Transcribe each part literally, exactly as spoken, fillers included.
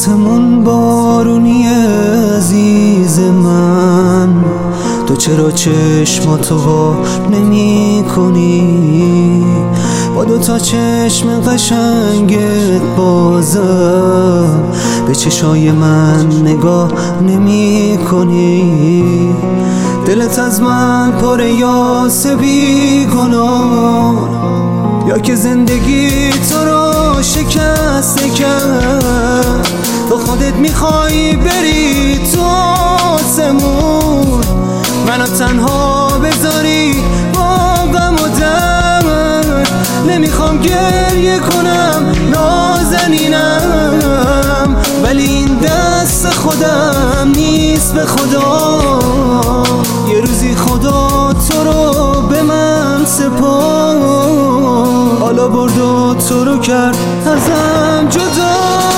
آسمون بارونی عزیز من، تو چرا چشماتو وا نمی کنی؟ با دوتا چشم قشنگت بازم به چشای من نگاه نمی کنی؟ دلت از من پره یا بی گناه، یا که زندگی تو رو شکست کرد؟ تو خودت میخوای بری تو آسمون، منو تنها بذاری با غم و درد. نمیخوام گریه کنم نازنینم، ولی این دست خودم نیست به خدا. یه روزی خدا تو رو به من سپرد، حالا برد و تو رو کرد ازم جدا.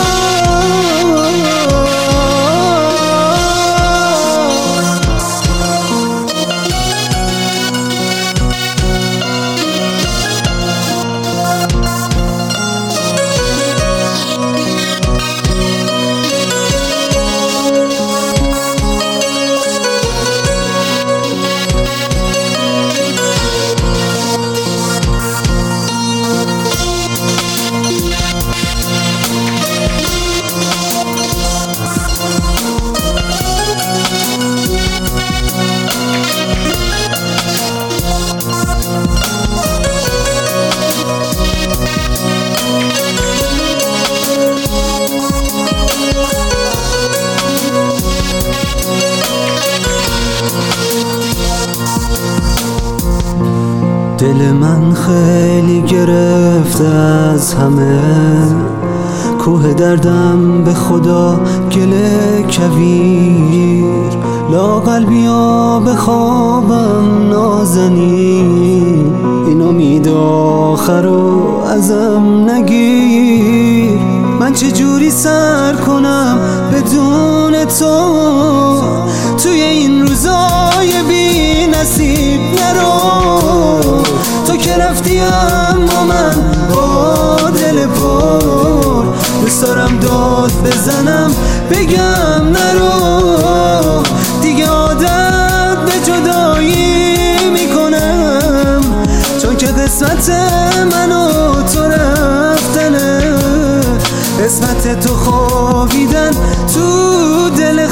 دل من خیلی گرفته از همه، کوه دردم به خدا گله کویر. لااقل بیا بخوابم نازنین، این امید آخر رو ازم نگیر. من چجوری سر کنم بدون تو توی این روزای بی نصیب؟ نرو تو که رفتی اما من با دل پر، دوست دارم داد بزنم بگم نرو. دیگه عادت به جدایی میکنم، چون که قسمت من و تو رفتنه. قسمت تو خوابیدن تو دل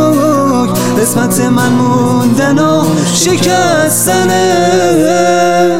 خاک، قسمت من موندن و شکستنه.